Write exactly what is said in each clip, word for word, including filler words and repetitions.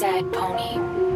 Sad Pony.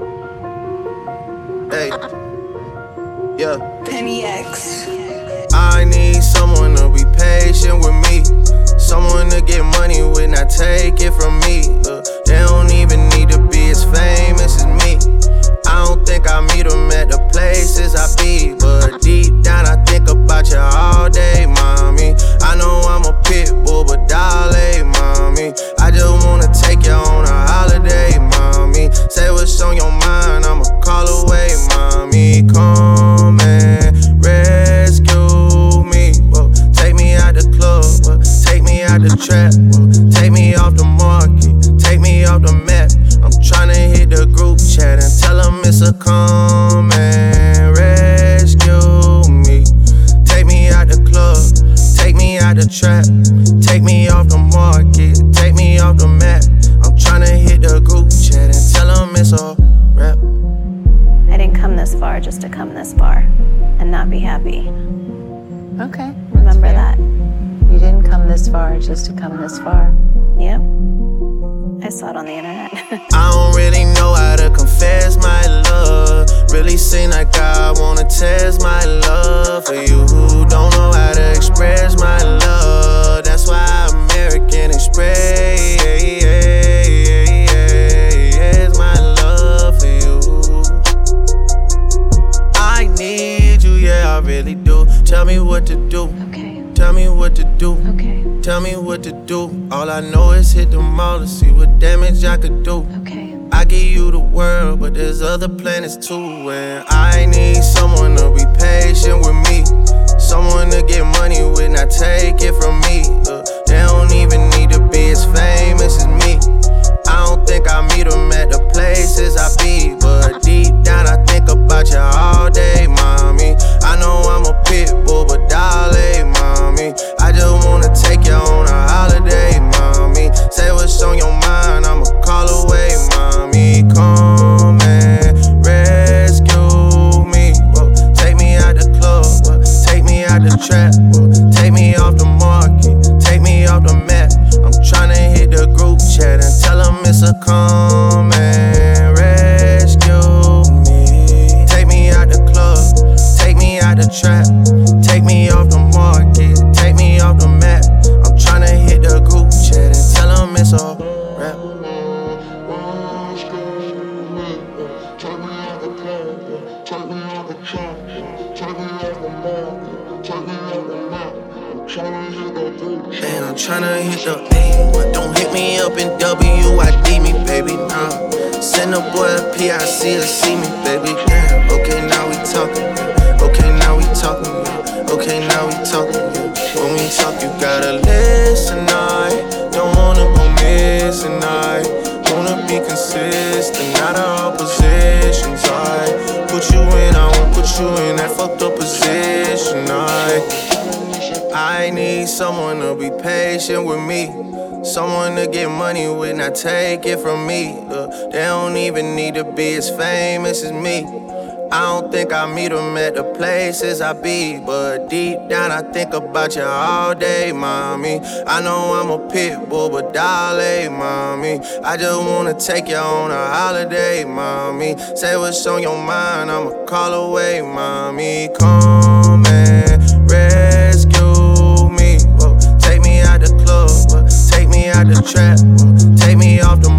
Hey, yeah. Penny X. I need someone to be patient with me, someone to get money with, not take it from me. Uh, they don't even need to be as famous as me. I don't think I meet them at the places I be, but deep down I think about you all day, mommy. I know I'm a pit bull, but darling, mommy, I just wanna take you on a holiday, mommy. Say what's on your mind, I'ma call away, mommy. Come and rescue me, whoa. Take me out the club, whoa. Take me out the trap, whoa. Take me off the market, take me off the map. I'm tryna hit the group chat and tell them it's a come and rescue me. Take me out the club, take me out the trap, take me off the market, take me off the map. I'm tryna hit the group chat and tell them it's a rap. I didn't come this far just to come this far and not be happy. Okay. Remember that. You didn't come this far just to come this far. Yep. I saw it on the internet. I don't really know how to confess my love. Really seem like I wanna test my love for you who don't know how to express my love. That's why American Express my love for you. I need you, yeah, I really do. Tell me what to do. Okay. Tell me what to do. Okay. Tell me what to do. All I know is hit the mall to see what damage I could do. Okay. I give you the world, but there's other planets too. And I need someone to be patient with me, someone to get money with, not take it from me. Uh, they don't even need to be as famous as me. I don't think I meet them at the places I be, but deep down I think about you all day, mommy. I know I'm a pit bull, but darling, mommy, I just wanna take you on a holiday, mommy. Say what's on your mind, I'ma call away, mommy. Come and rescue me, whoa. Take me out the club, whoa. Take me out the trap, whoa. Take me off the market, take me off the map. I'm tryna hit the group chat and tell them it's a come and rescue me. Take me out the club, take me out the trap, take me off the market, take me off the map. I'm tryna hit the group chat and tell them it's a rap. And I'm tryna hit the A. Don't hit me up in W, I D me, baby, nah. Send a boy a P I C to see me, baby, damn. Okay, now we talking, yeah. Okay, now we talking, yeah. Okay, now we talking, yeah. When we talk, you gotta listen, I don't wanna go missing, I wanna be consistent, not all positions, I put you in, I won't put you in that fucked up position, I I need someone to be patient with me, someone to get money with, not take it from me. Uh, they don't even need to be as famous as me. I don't think I meet them at the places I be, but deep down I think about you all day, mommy. I know I'm a pit bull, but darling, mommy, I just wanna take you on a holiday, mommy. Say what's on your mind, I'ma call away, mommy. Come and rescue me, whoa. Take me out the club, whoa. Take me out the trap, whoa. Take me off the